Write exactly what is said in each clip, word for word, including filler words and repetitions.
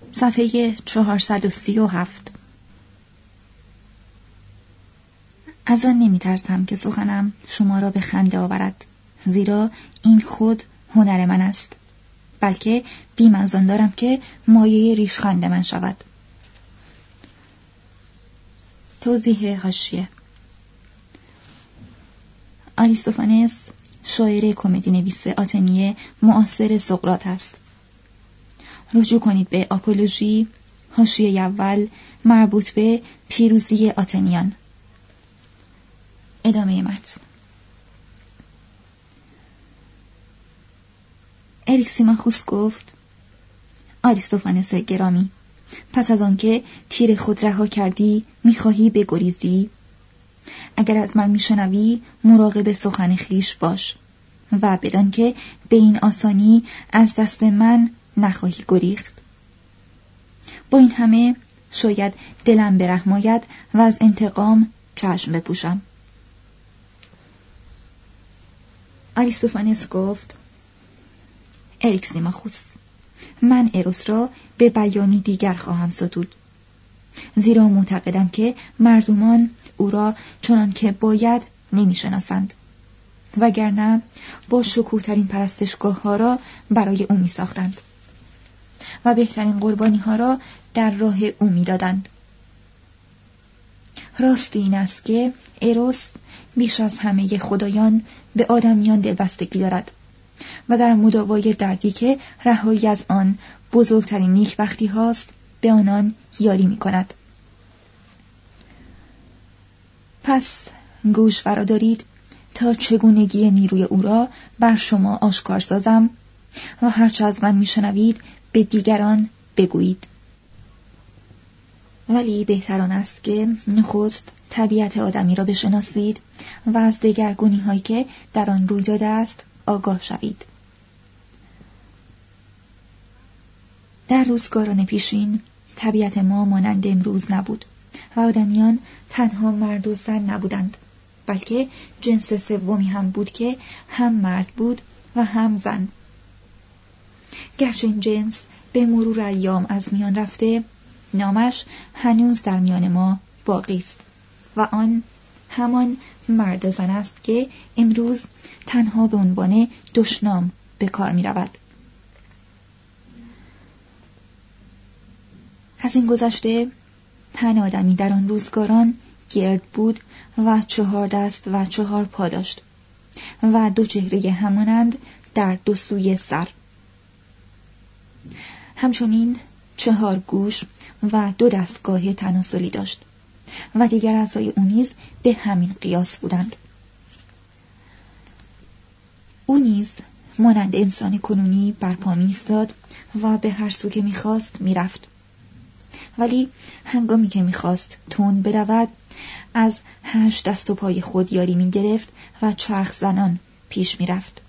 صفحه چهارصد و سی و هفت. از آن نمی ترسم که سخنم شما را به خنده آورد، زیرا این خود هنر من است، بلکه بیم از آن دارم که مایه ریشخند من شود. توضیح حاشیه: آریستوفانس شاعر کمدی نویس آتنی معاصر سقراط است. رجوع کنید به آپولوژی، حاشیه اول، مربوط به پیروزی آتنیان. ادامه متن. اریکسیماخوس گفت: آریستوفانس گرامی، پس از آنکه تیر خود رها کردی میخواهی بگریزی؟ اگر از من میشنوی مراقب سخن خیش باش و بدان که به این آسانی از دست من نخواهی گریخت. با این همه شاید دلم برحم آید و از انتقام چشم بپوشم. آریستوفانس گفت: اریکسیماخوس، من اروس را به بیانی دیگر خواهم ستود، زیرا معتقدم که مردمان او را چنان که باید نمیشناسند، وگرنه با شکوه‌ترین پرستشگاه ها را برای او می ساختند و بهترین قربانی ها را در راه او می دادند. راستی این است که اروس بیش از همه خدایان به آدمیان دلبستگی دارد و در مداوای دردی که رهایی از آن بزرگترین نیکبختی هاست به آنان یاری می کند. پس گوش فرا دارید تا چگونگی نیروی او را بر شما آشکار سازم و هرچه از من میشنوید به دیگران بگویید. ولی بهتران است که نخست طبیعت آدمی را بشناسید و از دگرگونی هایی که در آن روی داده است آگاه شوید. در روزگاران پیشین طبیعت ما مانند امروز نبود و آدمیان تنها مرد و زن نبودند، بلکه جنس سومی هم بود که هم مرد بود و هم زن. گرچه این جنس به مرور ایام از میان رفته، نامش هنوز در میان ما باقی است و آن همان مرد و زن است که امروز تنها به عنوان دشنام به کار می رود. از این گذشته تن آدمی در آن روزگاران گرد بود و چهار دست و چهار پا داشت و دو چهره همانند در دو سوی سر. همچنین چهار گوش و دو دستگاه تناسلی داشت و دیگر اعضای او نیز به همین قیاس بودند. او نیز مانند انسان کنونی برپا می‌ایستاد و به هر سو که می‌خواست می‌رفت، ولی هنگامی که می‌خواست تند بدود از هشت دست و پای خود یاری می‌گرفت و چرخ زنان پیش می‌رفت.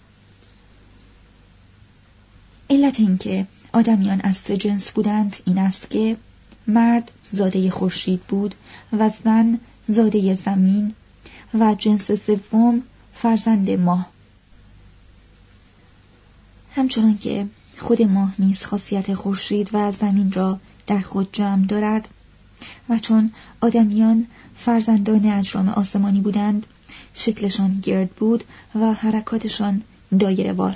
علت این که آدمیان از سه جنس بودند این است که مرد زاده خورشید بود و زن زاده زمین و جنس سوم فرزند ماه. همچنان که خود ماه نیز خاصیت خورشید و زمین را در خود جمع دارد و چون آدمیان فرزندان اجرام آسمانی بودند، شکلشان گرد بود و حرکاتشان دایره وار.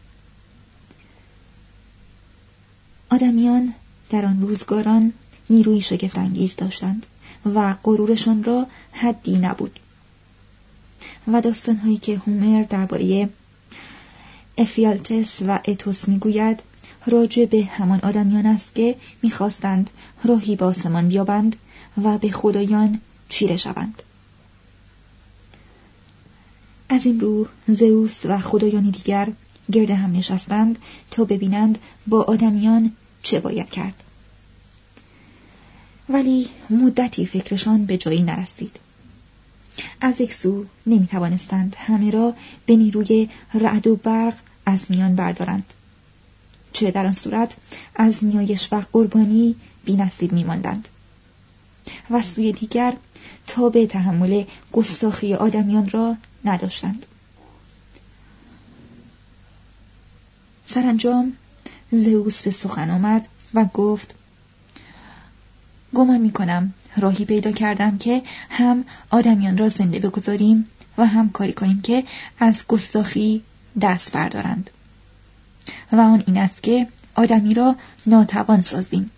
آدمیان در آن روزگاران نیروی شگفت‌انگیز داشتند و غرورشان را حدی نبود و داستان‌هایی که هومر درباره افیالتس و اتوس میگوید راجع به همان آدمیان است که میخواستند راهی به آسمان بیابند و به خدایان چیره شوند. از این رو زئوس و خدایان دیگر گرد هم نشستند تا ببینند با آدمیان چه باید کرد. ولی مدتی فکرشان به جایی نرسید. از یک سو نمی توانستند همه را به نیروی رعد و برق از میان بردارند، چه در آن صورت از نیایش و قربانی بی نصیب می ماندند و سوی دیگر تا به تحمل گستاخی آدمیان را نداشتند. سرانجام زئوس به سخن آمد و گفت گمان می کنم راهی پیدا کردم که هم آدمیان را زنده بگذاریم و هم کاری کنیم که از گستاخی دست بردارند و آن این است که آدمی را ناتوان سازیم.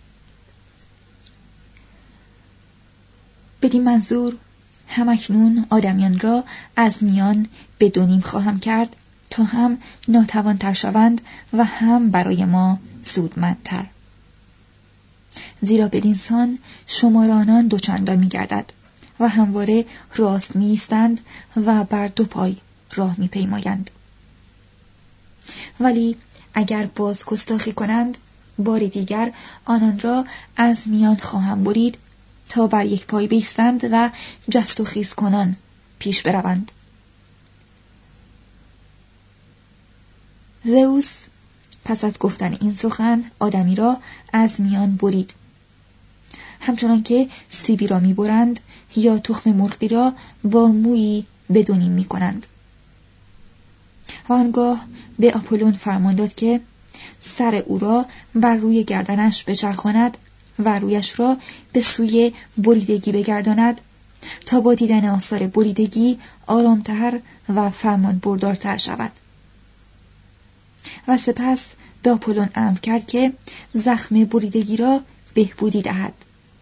بدین منظور همکنون آدمیان را از میان به دو نیم خواهم کرد تا هم ناتوان تر شوند و هم برای ما سودمندتر، زیرا بدین سان شمار آنان دوچندان می گردد و همواره راست می ایستند و بر دو پای راه می پیمایند. ولی اگر باز گستاخی کنند، باری دیگر آنان را از میان خواهم برید تا بر یک پای بایستند و جست و خیز کنان پیش بروند. زئوس پس از گفتن این سخن آدمی را از میان برید، همچنان که سیبی را می‌برند یا تخم مرغی را با مویی بدونیم می‌کنند. و آنگاه به آپولون فرمان داد که سر او را بر روی گردنش بچرخاند و رویش را به سوی بریدگی بگرداند تا با دیدن آثار بریدگی آرامتر و فرمان بردارتر شود. و سپس به آپولون امر کرد که زخم بریدگی را بهبودی دهد.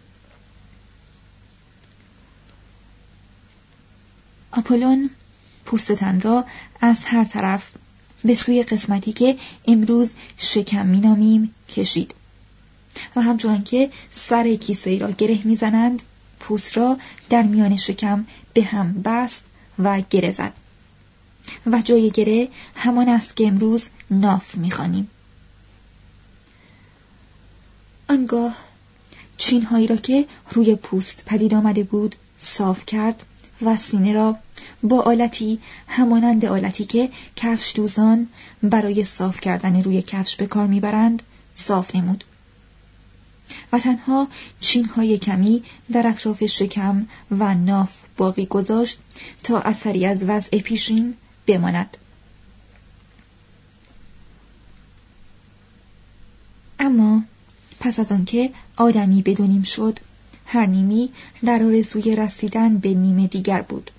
آپولون پوست تن را از هر طرف به سوی قسمتی که امروز شکم می‌نامیم کشید و همچنان که سر کیسه ای را گره می‌زنند پوست را در میان شکم به هم بست و گره زد و جای گره همان است که امروز ناف می‌خوانیم. آنگاه چین‌هایی را که روی پوست پدید آمده بود صاف کرد و سینه را با آلتی همانند آلتی که کفش دوزان برای صاف کردن روی کفش به کار میبرند صاف نمود و تنها چین‌های کمی در اطراف شکم و ناف باقی گذاشت تا اثری از وضع پیشین بماند. اما پس از آنکه آدمی به دو نیم شد، هر نیمی در آرزوی رسیدن به نیم دیگر بود.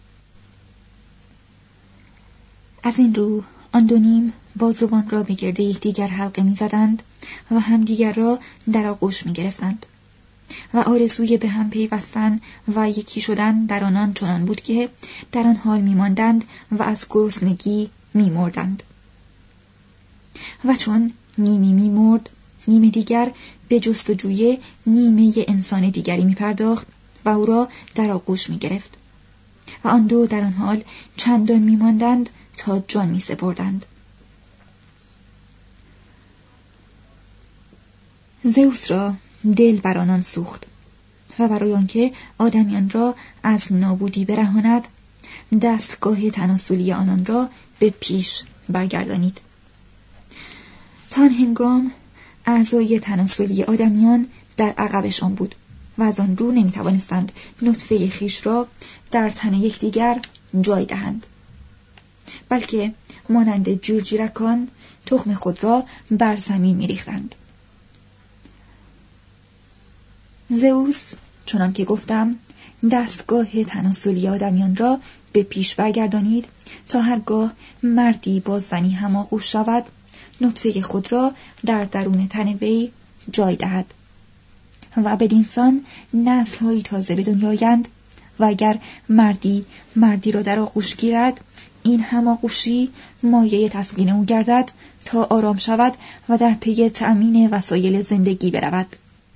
از این رو آن دو نیم بازوان را به گرد یکدیگر حلقه می‌زدند و همدیگر را در آغوش می‌گرفتند و آرزوی به هم پیوستن و یکی شدن در آنان چنان بود که در آن حال می‌ماندند و از گرسنگی می‌مردند. و چون نیمی می‌مرد، نیم دیگر به جستجوی نیمه انسان دیگری می‌پرداخت و او را در آغوش می‌گرفت و آن دو در آن حال چندان می‌ماندند تا جان می‌سپردند. زئوس را دل بر آنان سوخت و برای آنکه آدمیان را از نابودی برهاند دستگاه تناسلی آنان را به پیش برگردانید. تا آن هنگام اعضای تناسلی آدمیان در عقبشان بود و از آن رو نمی‌توانستند نطفه خیش را در تن یکدیگر جای دهند، بلکه مانند جیرجیرکان تخم خود را بر زمین می‌ریختند. زئوس چنان که گفتم دستگاه تناسلی آدمیان را به پیش برگردانید تا هرگاه مردی با زنی هماغوش شود نطفه خود را در درون تن وی جای دهد و بدین سان نسل‌های تازه به دنیا آیند و اگر مردی مردی را در آغوش گیرد این هماغوشی مایه تسکین او گردد تا آرام شود و در پی تأمین وسایل زندگی برود.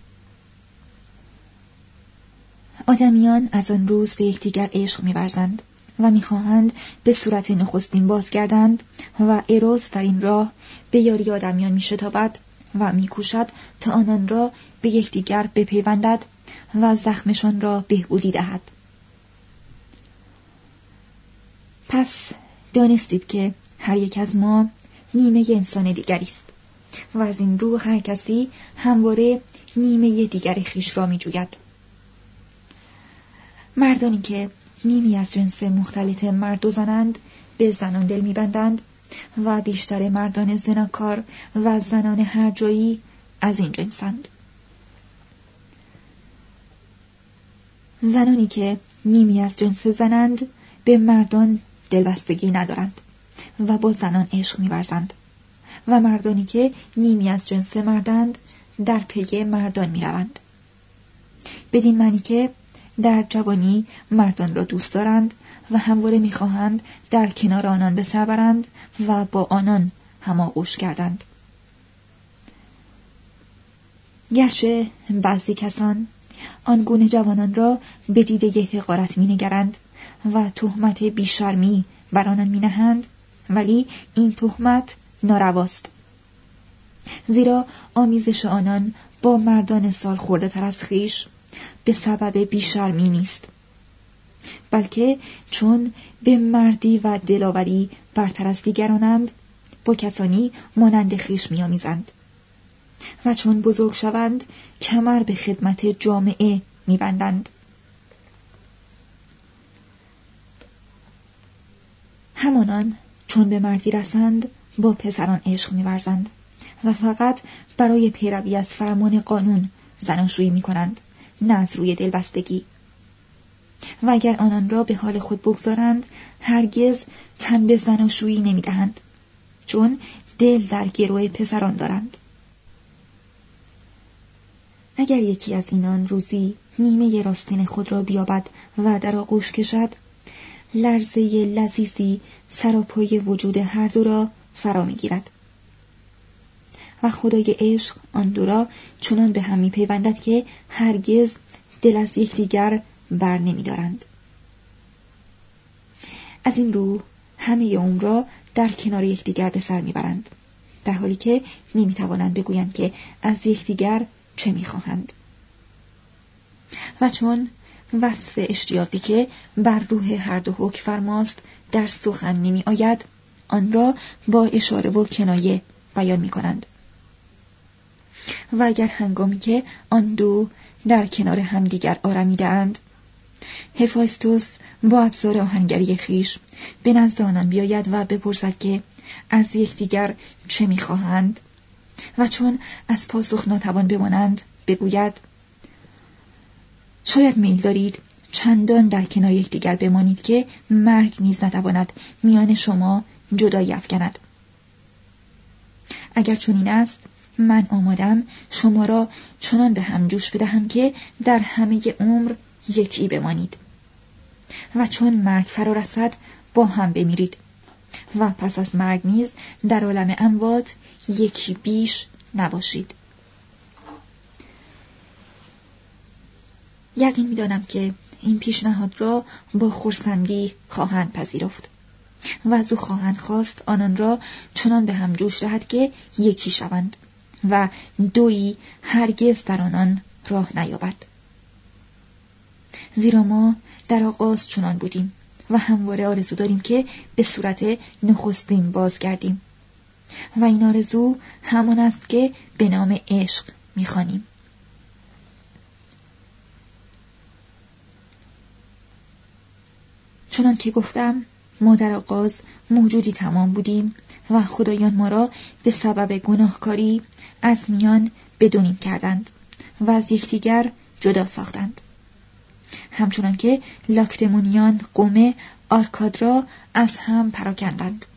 آدمیان از آن روز به یکدیگر عشق می‌ورزند و می‌خواهند به صورت نخستین بازگردند و اروس در این راه به یاری آدمیان می‌شتابد و می‌کوشد تا آنان را به یکدیگر بپیوندد و زخمشان را بهبودی دهد. پس دانستید که هر یک از ما نیمه انسان دیگری است و از این رو هر کسی همواره نیمه دیگر خویش را می‌جوید. مردانی که نیمی از جنس مختلط مرد و زنند به زنان دل می‌بندند و بیشتر مردان زناکار و زنان هر جایی از این جنسند. زنانی که نیمی از جنس زنند به مردان دلبستگی ندارند و با زنان عشق می‌ورزند و مردانی که نیمی از جنس مردند در پی مردان می‌روند. بدین معنی که در جوانی مردان را دوست دارند و همواره می‌خواهند در کنار آنان به سر برند و با آنان هماغوش کردند. گرچه بعضی کسان آنگونه جوانان را به دیده حقارت می‌نگرند و تهمت بیشرمی بر آنان می‌نهند، ولی این تهمت نارواست، زیرا آمیزش آنان با مردان سال خورده تر از خویش به سبب بیشرمی نیست، بلکه چون به مردی و دلاوری برتر از دیگرانند با کسانی مانند خویش می‌آمیزند و چون بزرگ شوند کمر به خدمت جامعه می‌بندند. همانان چون به مردی رسند با پسران عشق می‌ورزند و فقط برای پیروی از فرمان قانون زناشویی می‌کنند، نه از روی دلبستگی. و اگر آنان را به حال خود بگذارند هرگز تن به زناشویی نمی‌دهند، چون دل در گروه پسران دارند. اگر یکی از اینان روزی نیمه راستین خود را بیابد و در آغوش کشد، لرزه لذیذی سراپای وجود هر دو را فرا می‌گیرد و خدای عشق آن دو را چنان به هم می‌پیوندد که هرگز دل از یکدیگر بر نمی‌دارند. از این رو همه عمر را در کنار یکدیگر به سر می‌برند، در حالی که نمی‌توانند بگویند که از یکدیگر چه می‌خواهند. و چون وصف اشتیاقی که بر روح هر دو حکم فرماست در سخن نمی آید، آن را با اشاره و کنایه بیان می کنند. و اگر هنگامی که آن دو در کنار همدیگر آرمیده‌اند، هفایستوس با ابزار آهنگری خویش به نزد آنان بیاید و بپرسد که از یکدیگر چه می خواهند، و چون از پاسخ ناتوان بمانند بگوید شاید میل دارید چندان در کنار یکدیگر بمانید که مرگ نیز نتواند میان شما جدایی افکند. اگر چنین است، من آمادم شما را چنان به هم جوش بدهم که در همه عمر یکی بمانید و چون مرگ فرا رسد با هم بمیرید و پس از مرگ نیز در عالم اموات یکی بیش نباشید. یقین می‌دانم که این پیشنهاد را با خرسندی خواهند پذیرفت و از او خواهند خواست آنان را چنان به هم جوش دهد که یکی شوند و دویی هرگز در آنان راه نیابد. زیرا ما در آغاز چنان بودیم و همواره آرزو داریم که به صورت نخستین بازگردیم و این آرزو همان است که به نام عشق می‌خوانیم. چنان که گفتم، ما در آغاز موجودی تمام بودیم و خدایان ما را به سبب گناهکاری از میان بدونیم کردند و از یکدیگر جدا ساختند، همچنان که لاکتمونیان قوم آرکاد را از هم پراکندند.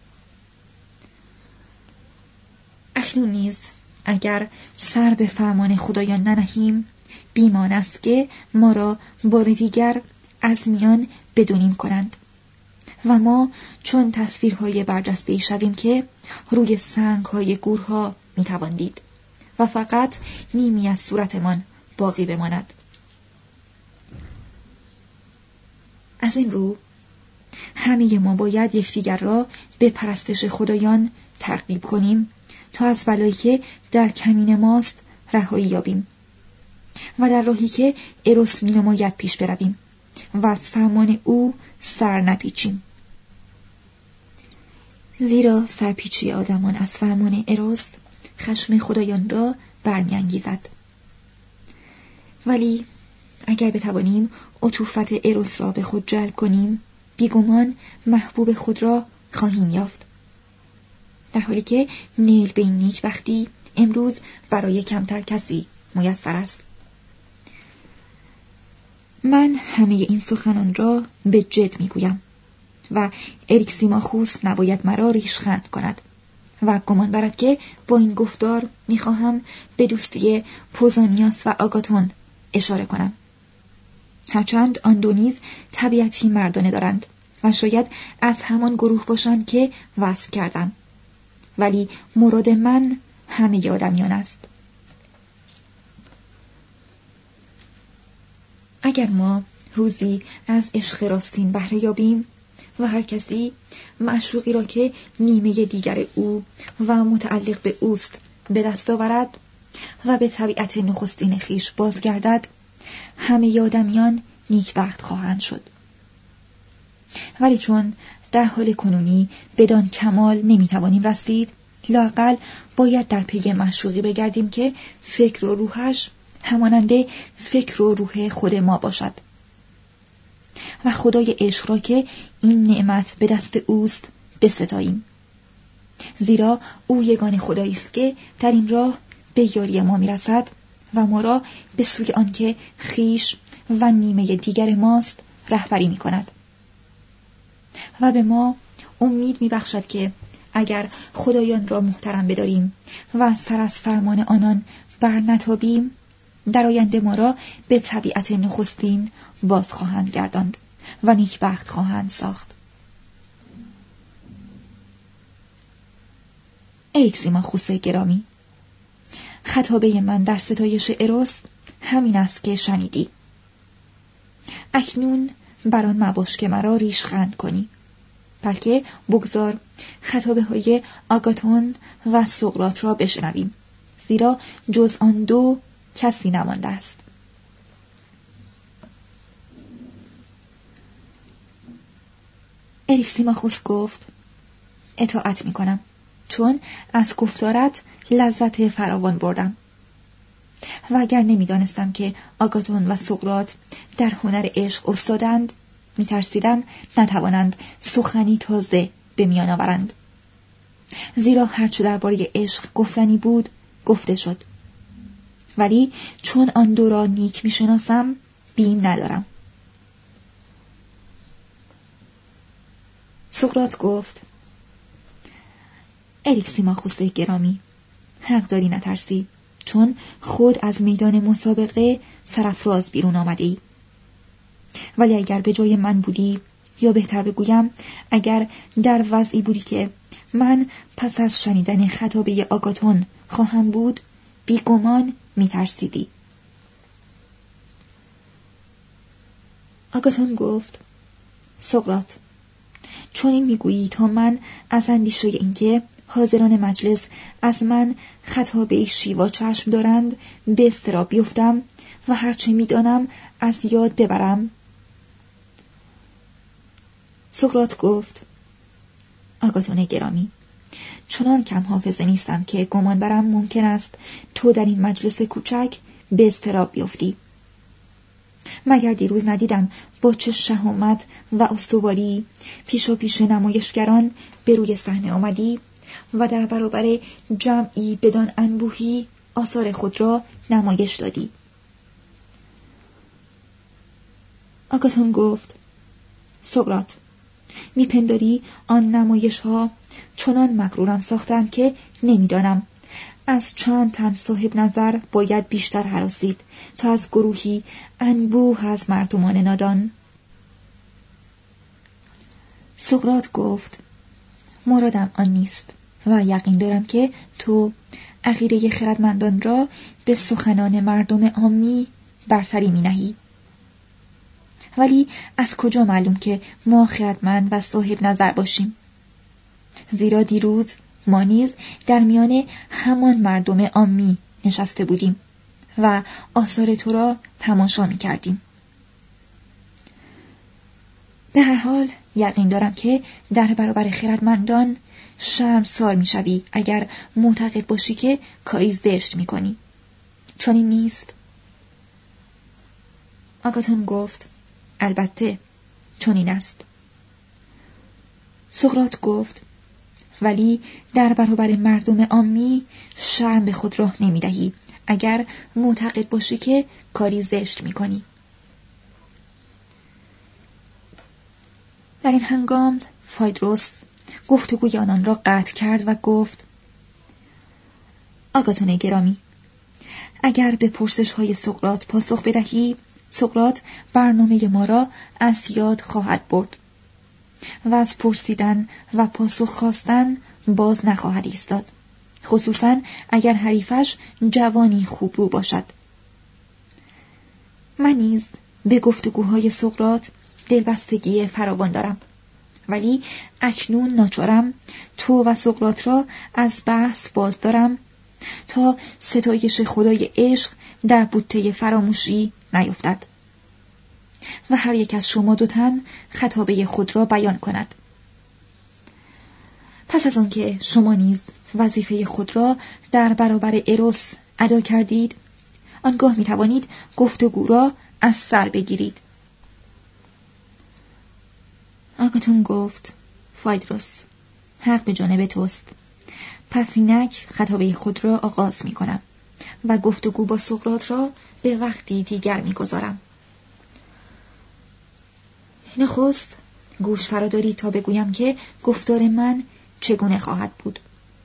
اکنون نیز اگر سر به فرمان خدایان ننهیم، بیمان است که ما را بار دیگر از میان بدونیم کنند و ما چون تصویرهای برجسته‌ای شویم که روی سنگ‌های گورها می‌توان دید و فقط نیمی از صورتمان باقی بماند. از این رو همه ما باید یکدیگر را به پرستش خدایان ترغیب کنیم تا از بلایی که در کمین ماست رهایی یابیم و در راهی که اروس می‌نماید پیش برویم و از فرمان او سر نپیچیم. زیرا سرپیچی آدمان از فرمان اروس خشم خدایان را برمی‌انگیزد. ولی اگر بتوانیم عطوفت اروس را به خود جلب کنیم، بیگمان محبوب خود را خواهیم یافت، در حالی که نیل به این نیکبختی امروز برای کمتر کسی میسر است. من همه این سخنان را به جد میگویم و اریکسیماخوس نباید مرا ریشخند کند و گمان برد که با این گفتار میخواهم به دوستی پوزانیاس و آگاتون اشاره کنم. هرچند آن دو نیز طبیعتی مردانه دارند و شاید از همان گروه باشند که وصف کردم، ولی مراد من همه آدمیان است. اگر ما روزی از عشق راستین بهره یابیم و هر کسی معشوقی را که نیمه دیگر او و متعلق به اوست به دست آورد و به طبیعت نخستین خیش بازگردد، همه آدمیان نیکبخت خواهند شد. ولی چون در حال کنونی بدان کمال نمیتوانیم رسید، لااقل باید در پی معشوقی بگردیم که فکر و روحش همانند فکر و روح خود ما باشد و خدای عشق را که این نعمت به دست اوست بستاییم، زیرا او یگانه خدایی است که در این راه به یاری ما میرسد و ما را به سوی آنکه خیش و نیمه دیگر ماست رهبری میکند و به ما امید میبخشد که اگر خدایان را محترم بداریم و سر از فرمان آنان برنتابیم، در آینده ما را به طبیعت نخستین باز خواهند گرداند و نیکبخت خواهند ساخت. اریکسیماخوس گرامی، خطابه من در ستایش اروس همین است که شنیدی. اکنون بر آن مباش که مرا ریشخند کنی، بلکه بگذار خطابه های آگاتون و سقراط را بشنویم، زیرا جز آن دو کسی نمانده است. اریکسیماخوس گفت: اطاعت می کنم، چون از گفتارت لذت فراوان بردم و اگر نمی دانستم که آگاتون و سقراط در هنر عشق استادند، می ترسیدم نتوانند سخنی تازه به میان آورند، زیرا هرچه درباره عشق گفتنی بود گفته شد، ولی چون آن دو را نیک می شناسم بیم ندارم. سقراط گفت: اریکسیماخوس گرامی، حق داری نترسی، چون خود از میدان مسابقه سرافراز بیرون آمده ای. ولی اگر به جای من بودی، یا بهتر بگویم اگر در وضعی بودی که من پس از شنیدن خطابه آگاتون خواهم بود، بیگمان میترسیدی. آگاتون گفت: سقراط، چون این میگویی تا من از اندیشه اینکه حاضران مجلس از من خطابه شیوا چشم دارند به اضطراب بیفتم و هرچه میدانم از یاد ببرم. سقراط گفت: آگاتون گرامی، چنان کم حافظه نیستم که گمان برم ممکن است تو در این مجلس کوچک به اضطراب بیفتی. مگر دیروز ندیدم با چه شهامت و استواری پیش و پیش نمایشگران به روی صحنه آمدی و در برابر جمعی بدان انبوهی آثار خود را نمایش دادی. آگاتون گفت: سقراط، میپنداری آن نمایش ها چنان مغرورم ساختند که نمیدانم از چند تن صاحب نظر باید بیشتر هراسید تا از گروهی انبوه از مردمان نادان. سقراط گفت: مرادم آن نیست و یقین دارم که تو عقیده خردمندان را به سخنان مردم عامی برتری می نهی. ولی از کجا معلوم که ما خردمند و صاحب نظر باشیم؟ زیرا دیروز ما نیز در میان همان مردم عامی نشسته بودیم و آثار تو را تماشا می کردیم. به هر حال یقین دارم که در برابر خردمندان شرمسار می شوی اگر معتقد باشی که کاری زشت می کنی. چون این نیست؟ آگاتون گفت: البته چون این است. سقراط گفت: ولی در برابر مردم عامی شرم به خود راه نمی‌دهی اگر معتقد باشی که کاری زشت می‌کنی. در این هنگام فایدروس گفتگوی آنان را قطع کرد و گفت: آگاتون گرامی، اگر به پرسش‌های سقراط پاسخ بدهی، سقراط برنامه ما را از یاد خواهد برد و از پرسیدن و پاسخ خواستن باز نخواهد ایستاد، خصوصاً اگر حریفش جوانی خوب رو باشد. من نیز به گفتگوهای سقراط دلبستگی فراوان دارم، ولی اکنون ناچارم تو و سقراط را از بحث باز دارم تا ستایش خدای عشق در بوته فراموشی نیفتد و هر یک از شما دو تن خطابه خود را بیان کند. پس از آن که شما نیز وظیفه خود را در برابر اروس ادا کردید، آنگاه می توانید گفتگو را از سر بگیرید. آگاتون گفت: فایدروس، حق به جانب توست. پس اینک خطابه خود را آغاز می کنم و گفتگو با سقراط را به وقتی دیگر می گذارم. نخست گوش فرا دارید تا بگویم که گفتار من چگونه خواهد بود.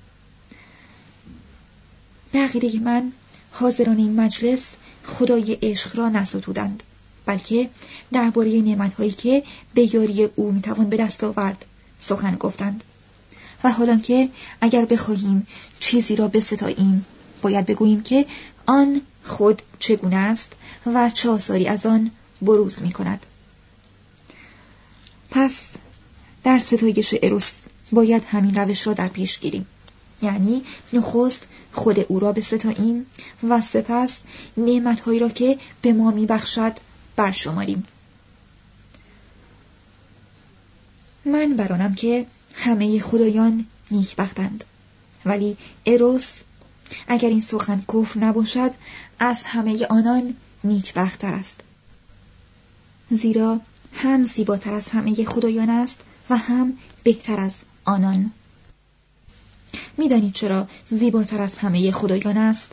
به عقیده من حاضران این مجلس خدای عشق را نستودند، بلکه درباره نعمت‌هایی که به یاری او میتوان به دست آورد سخن گفتند. و حالا که اگر بخواهیم چیزی را بستاییم، باید بگوییم که آن خود چگونه است و چه آثاری از آن بروز می‌کند. پس در ستایش اروس باید همین روش را در پیش گیریم، یعنی نخست خود او را بستاییم و سپس نعمت‌هایی را که به ما می‌بخشد برشماریم. من برانم که همه خدایان نیکبختند، ولی اروس اگر این سخن کفر نباشد از همه آنان نیکبخت‌تر است، زیرا هم زیباتر از همه خدایان است و هم بهتر از آنان. می‌دانید چرا زیباتر از همه خدایان است؟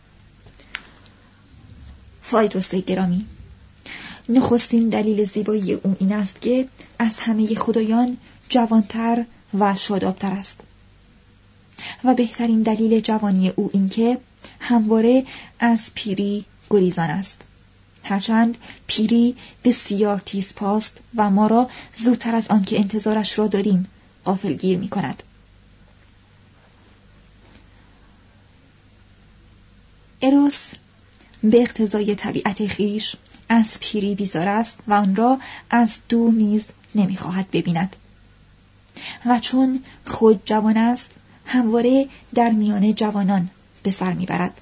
فایدروس گرامی، نخستین دلیل زیبایی او این است که از همه خدایان جوانتر و شادابتر است، و بهترین دلیل جوانی او این که همواره از پیری گریزان است، هرچند پیری بسیار تیزپاست و ما را زودتر از آن که انتظارش را داریم غافلگیر می کند. اروس به اقتضای طبیعت خیش از پیری بیزار است و آن را از دور نیز نمی‌خواهد ببیند، و چون خود جوان است همواره در میان جوانان به سر میبرد.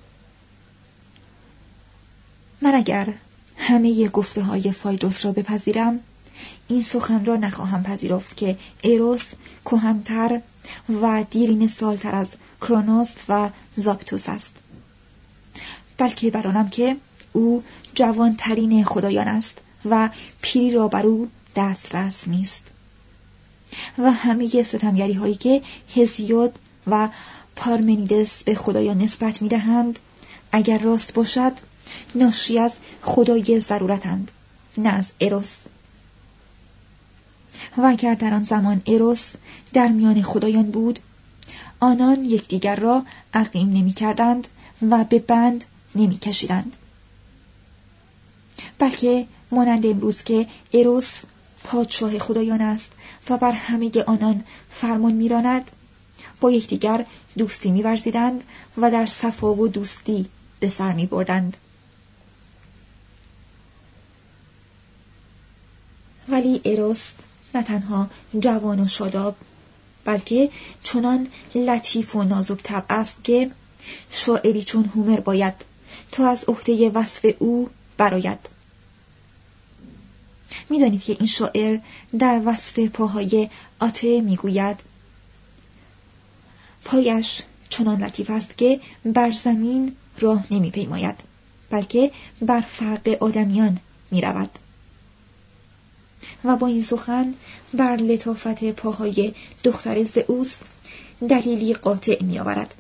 من اگر همه گفته های فایدروس را بپذیرم، این سخن را نخواهم پذیرفت که اروس کهن‌تر و دیرینه سالتر از کرونوس و زاپتوس است، بلکه برانم که او جوانترین خدایان است و پیری را بر او دسترس نیست، و همه ستمگری هایی که هزیود و پارمنیدس به خدایان نسبت می دهند اگر راست باشد ناشی از خدای ضرورتند، نه از اروس. و اگر در آن زمان اروس در میان خدایان بود، آنان یکدیگر را عقیم نمی کردند و به بند نمی کشیدند، بلکه مانند امروز که اروس پادشاه خدایان است و بر همه آنان فرمان می‌راند، با یکدیگر دوستی می‌ورزیدند و در صفا و دوستی به سر می‌بردند. ولی اروس نه تنها جوان و شاداب، بلکه چنان لطیف و نازک طبع است که شاعری چون هومر باید تا از عهده وصف او برآید. می‌دانید که این شاعر در وصف پاهای آته میگوید: پایش چنان لطیف است که بر زمین راه نمی‌پیماید، بلکه بر فرق آدمیان می‌رود. و با این سخن بر لطافت پاهای دختر زئوس دلیلی قاطع می آورد.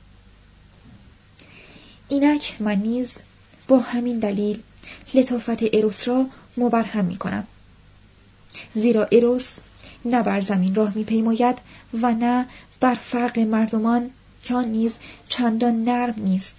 اینک من نیز با همین دلیل لطافت اروس را مبرهن می کنم. زیرا اروس نه بر زمین راه می پیماید و نه بر فرق مردمان که آن نیز چندان نرم نیست،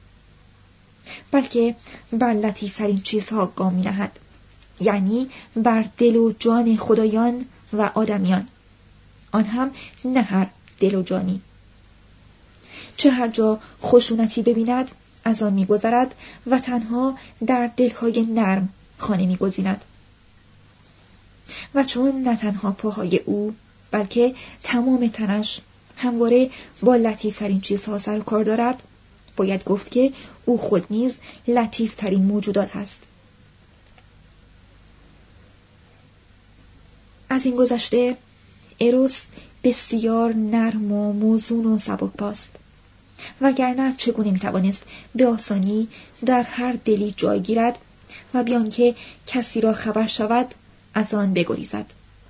بلکه بر لطیفترین چیزها گام می نهد، یعنی بر دل و جان خدایان و آدمیان، آن هم نه هر دل و جانی. چه هر جا خشونتی ببیند از آن می گذرد و تنها در دلهای نرم خانه می گزیند. و چون نه تنها پاهای او بلکه تمام تنش همواره با لطیفترین چیزها سر و کار دارد، باید گفت که او خود نیز لطیفترین موجودات است. از این گذشته اروس بسیار نرم و موزون و سبکپاست، وگرنه چگونه میتوانست به آسانی در هر دلی جای گیرد و بیان که کسی را خبر شود از آن بگریزد.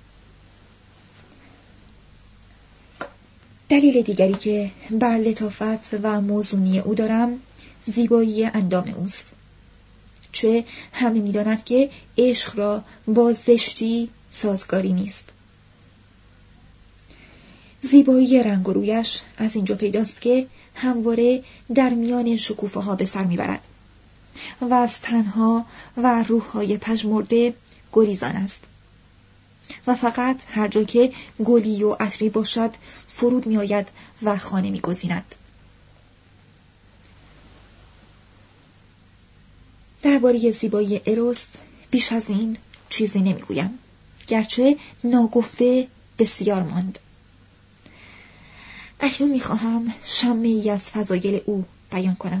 دلیل دیگری که بر لطافت و موزونی او دارم زیبایی اندام اوست. چه همه می‌دانند که عشق را با زشتی سازگاری نیست. زیبایی رنگ و رویش از اینجا پیداست که همواره در میان شکوفه‌ها به سر میبرد و از تنها و روح‌های پژمرده گریزان است و فقط هر جا که گلی و عطری باشد فرود می آید و خانه می گزیند. درباره زیبایی اروس بیش از این چیزی نمی گویم، گرچه ناگفته بسیار ماند. اکنون می خواهم شمعی از فضایل او بیان کنم.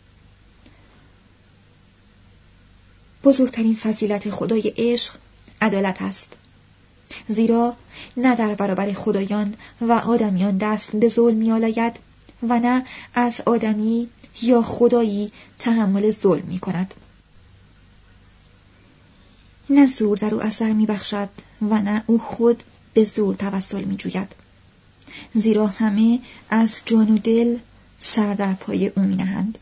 بزرگترین فضیلت خدای عشق عدالت است، زیرا نه در برابر خدایان و آدمیان دست به ظلم می‌آلاید و نه از آدمی یا خدایی تحمل ظلم می‌کند. نه زور در او اثر می‌بخشد و نه او خود به زور توسل می‌جوید، زیرا همه از جان و دل سر در پای او می‌نهند.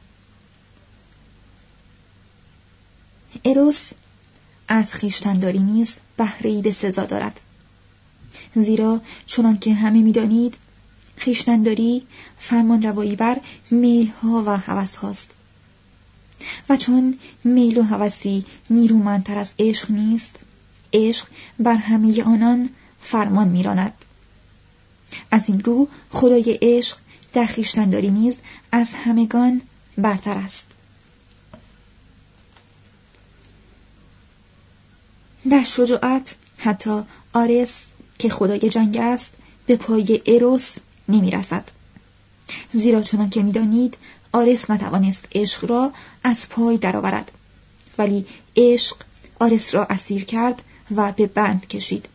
اروس از خویشتن‌داری نیز بهره‌ای به سزا دارد، زیرا چنان که همه می‌دانید خویشتن‌داری فرمانروایی بر میل‌ها و هوس‌هاست و چون میل و هوسی نیرومندتر از عشق نیست، عشق بر همه آنان فرمان می‌راند. از این رو خدای عشق در خویشتن‌داری نیز از همگان برتر است. در شجاعت حتی آرس که خدای جنگ است به پای اروس نمی رسد، زیرا چنان که می دانید آرس نتوانست عشق را از پای درآورد، ولی عشق آرس را اسیر کرد و به بند کشید.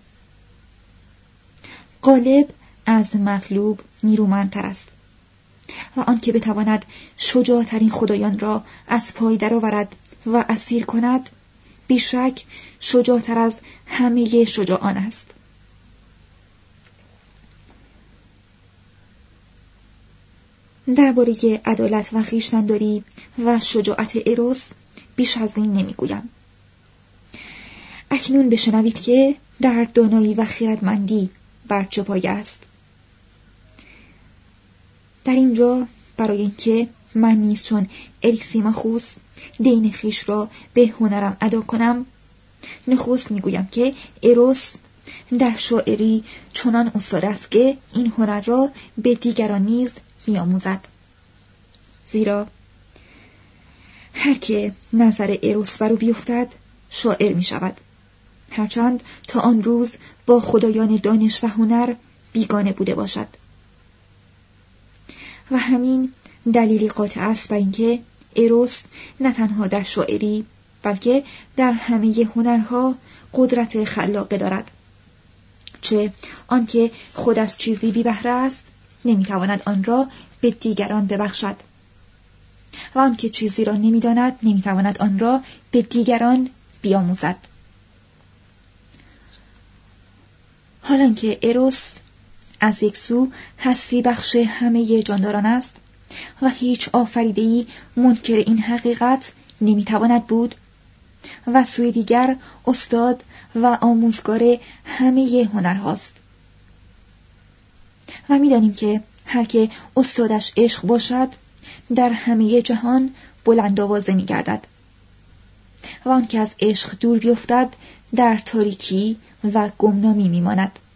غالب از مغلوب نیرومندتر است و آن که بتواند شجاعترین خدایان را از پای درآورد و اسیر کند بیشک شجاعتر از همه شجاعان است. درباره عدالت و خویشتن‌داری و شجاعت اروس بیش از این نمیگویم. اکنون بشنوید که در دانایی و خردمندی بر چه پایه است. در اینجا برای اینکه من نیز چون اریسیماخوس دین خویش را به هنرم ادا کنم، نخست میگویم که اروس در شاعری چنان استاد است که این هنر را به دیگران نیز می‌آموزد، زیرا هر که نظر اروس بر او بیفتد شاعر می شود، هرچند تا آن روز با خدایان دانش و هنر بیگانه بوده باشد. و همین دلیلی قاطع است بر اینکه اروس نه تنها در شاعری بلکه در همه هنرها قدرت خلاقه دارد. چه آنکه خود از چیزی بی بهره است نمیتواند آن را به دیگران ببخشد و آنکه چیزی را نمیداند نمیتواند آن را به دیگران بیاموزد. حالان که اروس از یک سو هستی بخش همه جانداران است و هیچ آفریده‌ای منکر این حقیقت نمیتواند بود، و سوی دیگر استاد و آموزگار همه هنرهاست. و می‌دانیم که هر که استادش عشق باشد در همه جهان بلند آوازه می‌گردد و آن که از عشق دور بیفتد در تاریکی و گمنامی می‌ماند.